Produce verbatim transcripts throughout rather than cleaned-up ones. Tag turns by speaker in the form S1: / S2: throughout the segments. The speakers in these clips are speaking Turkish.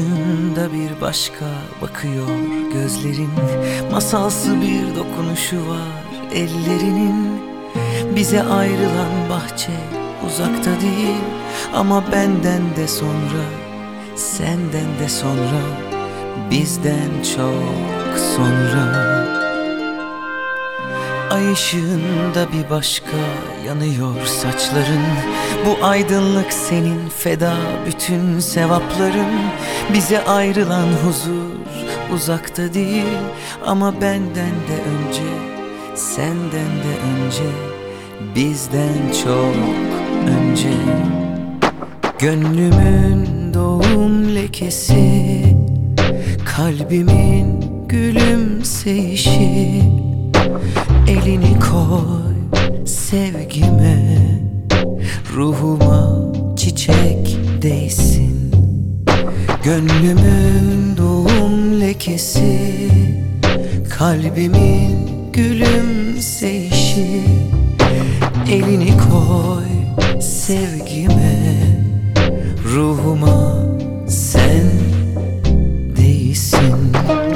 S1: ışığında bir başka bakıyor gözlerin. Masalsı bir dokunuşu var ellerinin. Bize ayrılan bahçe uzakta değil, ama benden de sonra, senden de sonra, bizden çok sonra. Ay ışığında bir başka yanıyor saçların. Bu aydınlık senin, feda bütün sevapların. Bize ayrılan huzur uzakta değil, ama benden de önce, senden de önce, bizden çok önce. Gönlümün doğum lekesi, kalbimin gülümseyişi. Elini koy sevgime, ruhuma çiçek değsin. Gönlümün doğum lekesi, kalbimin gülümseyişi. Elini koy sevgime, ruhuma sen değsin.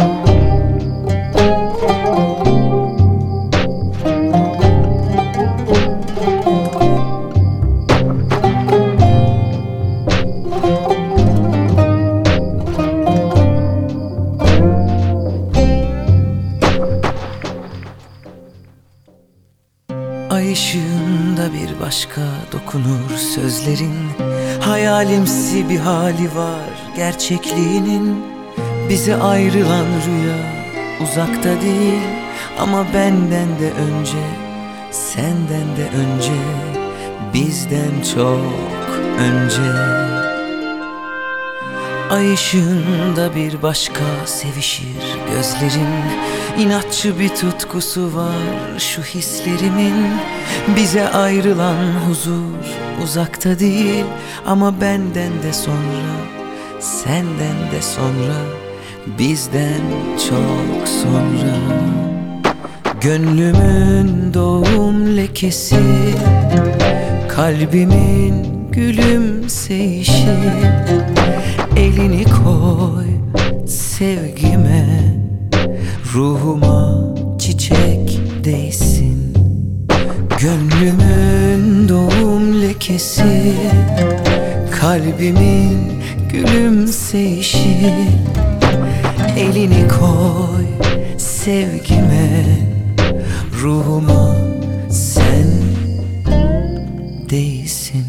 S1: Ay ışığında bir başka dokunur sözlerin. Hayalimsi bir hali var gerçekliğinin. Bize ayrılan rüya uzakta değil, ama benden de önce, senden de önce, bizden çok önce. Ay ışığında bir başka sevişir gözlerin. İnatçı bir tutkusu var şu hislerimin. Bize ayrılan huzur uzakta değil, ama benden de sonra, senden de sonra, bizden çok sonra. Gönlümün doğum lekesi, kalbimin gülümseyişi. Elini koy sevgime, ruhuma çiçek değsin. Gönlümün doğum lekesi, kalbimin gülümseyişi. Elini koy sevgime, ruhuma sen değsin.